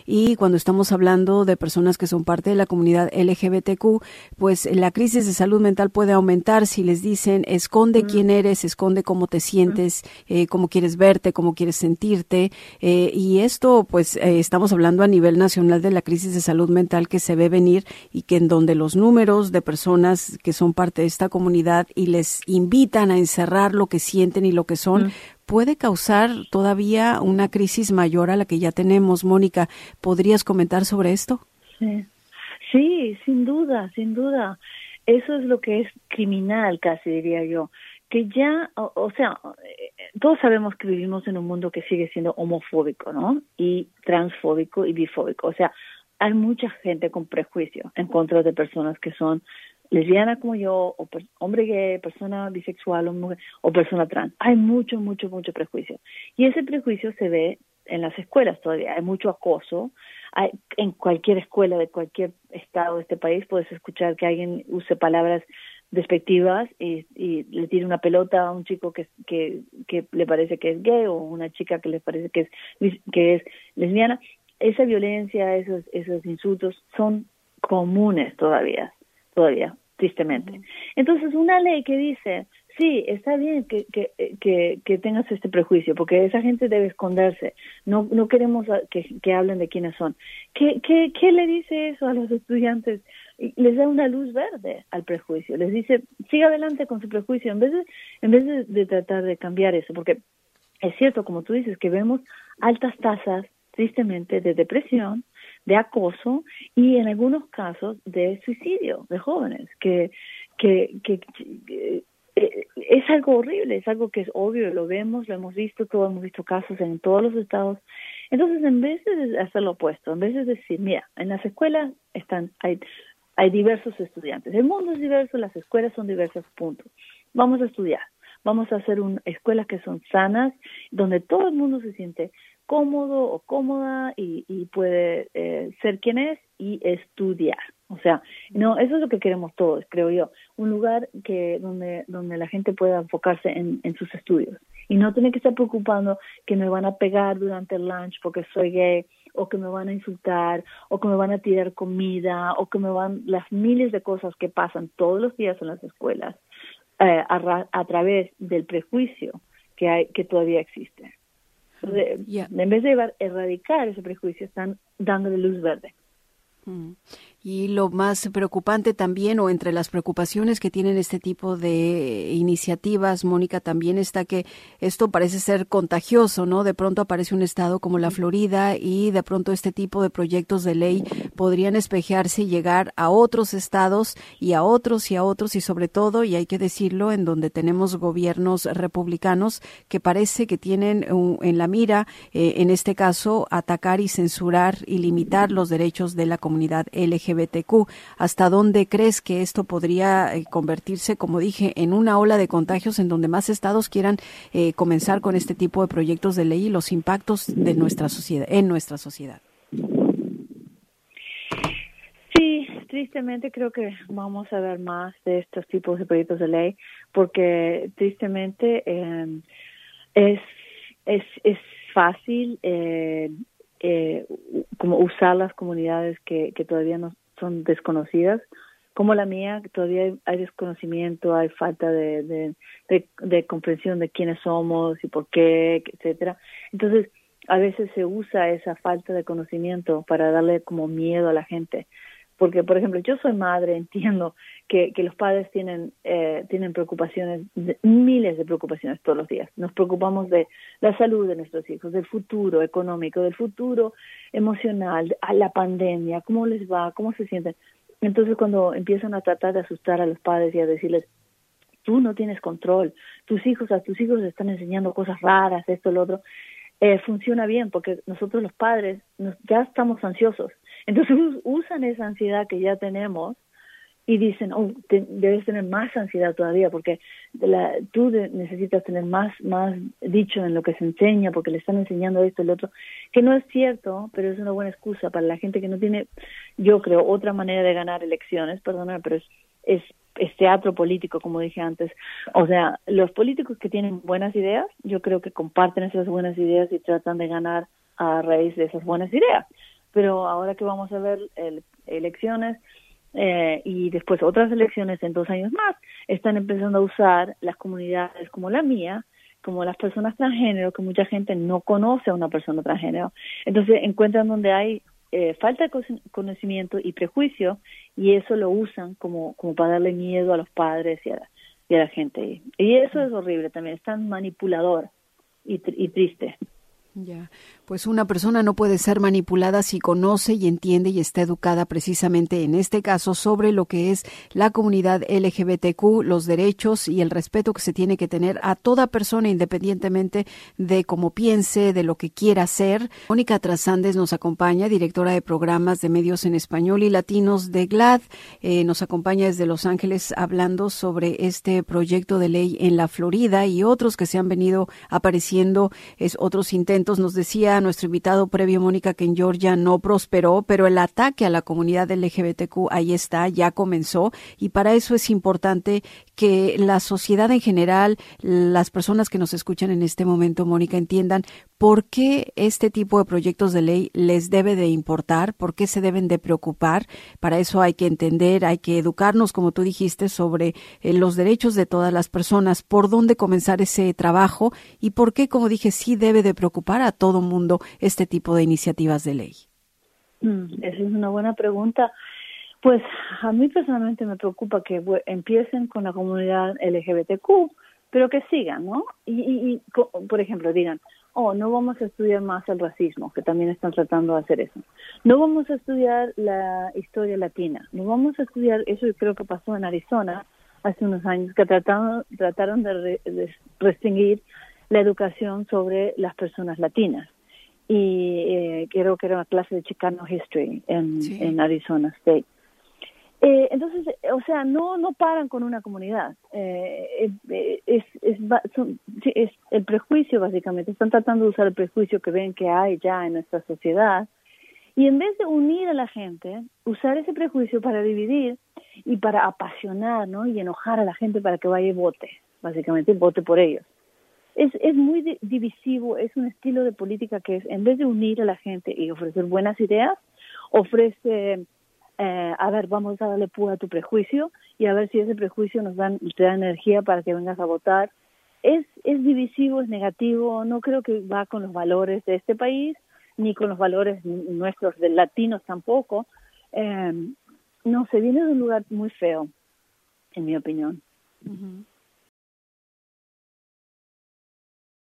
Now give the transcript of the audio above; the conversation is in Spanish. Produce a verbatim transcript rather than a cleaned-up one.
y cuando estamos hablando de personas que son parte de la comunidad L G B T Q, pues la crisis de salud mental puede aumentar si les dicen esconde mm. quién eres, esconde cómo te sientes, eh, cómo quieres verte, cómo quieres sentirte, eh, y esto pues eh, estamos hablando a nivel nacional de la crisis de salud mental que se ve venir y que en donde los números de personas que son parte de esta comunidad y les invitan a encerrar lo que sienten y lo que son, mm. puede causar todavía una crisis mayor a la que ya tenemos. Mónica, ¿podrías comentar sobre esto? Sí. Sí, sin duda, sin duda. Eso es lo que es criminal, casi diría yo. Que ya, o, o sea, todos sabemos que vivimos en un mundo que sigue siendo homofóbico, ¿no? Y transfóbico y bifóbico. O sea, hay mucha gente con prejuicio en contra de personas que son lesbiana como yo, o per- hombre gay, persona bisexual o, mujer, o persona trans. Hay mucho, mucho, mucho prejuicio. Y ese prejuicio se ve en las escuelas todavía. Hay mucho acoso. Hay, en cualquier escuela de cualquier estado de este país puedes escuchar que alguien use palabras despectivas y, y le tire una pelota a un chico que, que, que le parece que es gay o una chica que le parece que es, que es lesbiana. Esa violencia, esos, esos insultos son comunes todavía. todavía, tristemente. Uh-huh. Entonces, una ley que dice, sí, está bien que, que, que, que tengas este prejuicio, porque esa gente debe esconderse, no no queremos que, que hablen de quiénes son. ¿Qué, qué, ¿Qué le dice eso a los estudiantes? Les da una luz verde al prejuicio, les dice, siga adelante con su prejuicio, en vez de, en vez de, de tratar de cambiar eso, porque es cierto, como tú dices, que vemos altas tasas, tristemente, de depresión, de acoso y en algunos casos de suicidio de jóvenes, que, que, que, que eh, es algo horrible, es algo que es obvio, lo vemos, lo hemos visto, todos hemos visto casos en todos los estados. Entonces, en vez de hacer lo opuesto, en vez de decir, mira, en las escuelas están hay, hay diversos estudiantes, el mundo es diverso, las escuelas son diversas, punto. Vamos a estudiar, vamos a hacer un, escuelas que son sanas, donde todo el mundo se siente cómodo o cómoda y, y puede eh, ser quien es y estudiar. O sea, no, eso es lo que queremos todos, creo yo. Un lugar que donde donde la gente pueda enfocarse en, en sus estudios y no tener que estar preocupando que me van a pegar durante el lunch porque soy gay, o que me van a insultar, o que me van a tirar comida, o que me van las miles de cosas que pasan todos los días en las escuelas eh, a, a través del prejuicio que hay que todavía existe. De, yeah. En vez de erradicar ese prejuicio, están dándole luz verde. Mm. Y lo más preocupante también, o entre las preocupaciones que tienen este tipo de iniciativas, Mónica, también está que esto parece ser contagioso, ¿no? De pronto aparece un estado como la Florida y de pronto este tipo de proyectos de ley podrían espejearse y llegar a otros estados y a otros y a otros y sobre todo, y hay que decirlo, en donde tenemos gobiernos republicanos que parece que tienen un, en la mira, eh, en este caso, atacar y censurar y limitar los derechos de la comunidad L G B T Q. ¿Hasta dónde crees que esto podría eh, convertirse, como dije, en una ola de contagios en donde más estados quieran eh, comenzar con este tipo de proyectos de ley y los impactos de nuestra sociedad, en nuestra sociedad? Sí, tristemente creo que vamos a ver más de estos tipos de proyectos de ley porque tristemente eh, es, es, es fácil eh, Eh, como usar las comunidades que, que todavía no son desconocidas, como la mía, que todavía hay, hay desconocimiento, hay falta de, de, de, de comprensión de quiénes somos y por qué, etcétera. Entonces, a veces se usa esa falta de conocimiento para darle como miedo a la gente. Porque, por ejemplo, yo soy madre, entiendo que, que los padres tienen eh, tienen preocupaciones, de, miles de preocupaciones todos los días. Nos preocupamos de la salud de nuestros hijos, del futuro económico, del futuro emocional, a la pandemia, cómo les va, cómo se sienten. Entonces, cuando empiezan a tratar de asustar a los padres y a decirles, tú no tienes control, tus hijos, a tus hijos les están enseñando cosas raras, esto, lo otro, eh, funciona bien porque nosotros los padres nos, ya estamos ansiosos. Entonces usan esa ansiedad que ya tenemos y dicen, oh, te, debes tener más ansiedad todavía porque la, tú de, necesitas tener más más dicho en lo que se enseña porque le están enseñando esto y lo otro, que no es cierto, pero es una buena excusa para la gente que no tiene, yo creo, otra manera de ganar elecciones, perdona, pero es, es, es teatro político, como dije antes. O sea, los políticos que tienen buenas ideas, yo creo que comparten esas buenas ideas y tratan de ganar a raíz de esas buenas ideas. pero ahora que vamos a ver el, elecciones eh, y después otras elecciones en dos años más, están empezando a usar las comunidades como la mía, como las personas transgénero, que mucha gente no conoce a una persona transgénero. Entonces encuentran donde hay eh, falta de conocimiento y prejuicio, y eso lo usan como, como para darle miedo a los padres y a, y a la gente. Y eso es horrible también, es tan manipulador y, y triste. Ya, pues una persona no puede ser manipulada si conoce y entiende y está educada precisamente en este caso sobre lo que es la comunidad L G B T Q, los derechos y el respeto que se tiene que tener a toda persona independientemente de cómo piense, de lo que quiera hacer. Mónica Trasandes nos acompaña, directora de programas de medios en español y latinos de GLAAD. Eh, nos acompaña desde Los Ángeles hablando sobre este proyecto de ley en la Florida y otros que se han venido apareciendo, es otros intentos. Nos decía nuestro invitado previo, Mónica, que en Georgia no prosperó, pero el ataque a la comunidad L G B T Q ahí está, ya comenzó, y para eso es importante que la sociedad en general, las personas que nos escuchan en este momento, Mónica, entiendan por qué este tipo de proyectos de ley les debe de importar, por qué se deben de preocupar. Para eso hay que entender, hay que educarnos, como tú dijiste, sobre eh, los derechos de todas las personas, por dónde comenzar ese trabajo y por qué, como dije, sí debe de preocupar a todo mundo este tipo de iniciativas de ley. Mm, esa es una buena pregunta. Pues a mí personalmente me preocupa que bueno, empiecen con la comunidad L G B T Q, pero que sigan, ¿no? Y, y, y, por ejemplo, digan, oh, no vamos a estudiar más el racismo, que también están tratando de hacer eso. No vamos a estudiar la historia latina. No vamos a estudiar, eso creo que pasó en Arizona hace unos años, que trataron, trataron de, re, de restringir la educación sobre las personas latinas. Y eh, creo que era una clase de Chicano History en, sí. en Arizona State. Eh, entonces, o sea, no no paran con una comunidad. Eh, es, es, es, son, es el prejuicio, básicamente. Están tratando de usar el prejuicio que ven que hay ya en nuestra sociedad. Y en vez de unir a la gente, usar ese prejuicio para dividir y para apasionar, ¿no? Y enojar a la gente para que vaya y vote, básicamente, vote por ellos. Es, es muy divisivo, es un estilo de política que es, en vez de unir a la gente y ofrecer buenas ideas, ofrece, eh, a ver, vamos a darle púa a tu prejuicio y a ver si ese prejuicio nos da, te da energía para que vengas a votar. Es, es divisivo, es negativo, no creo que va con los valores de este país, ni con los valores nuestros de latinos tampoco. Eh, no, se viene de un lugar muy feo, en mi opinión. Uh-huh.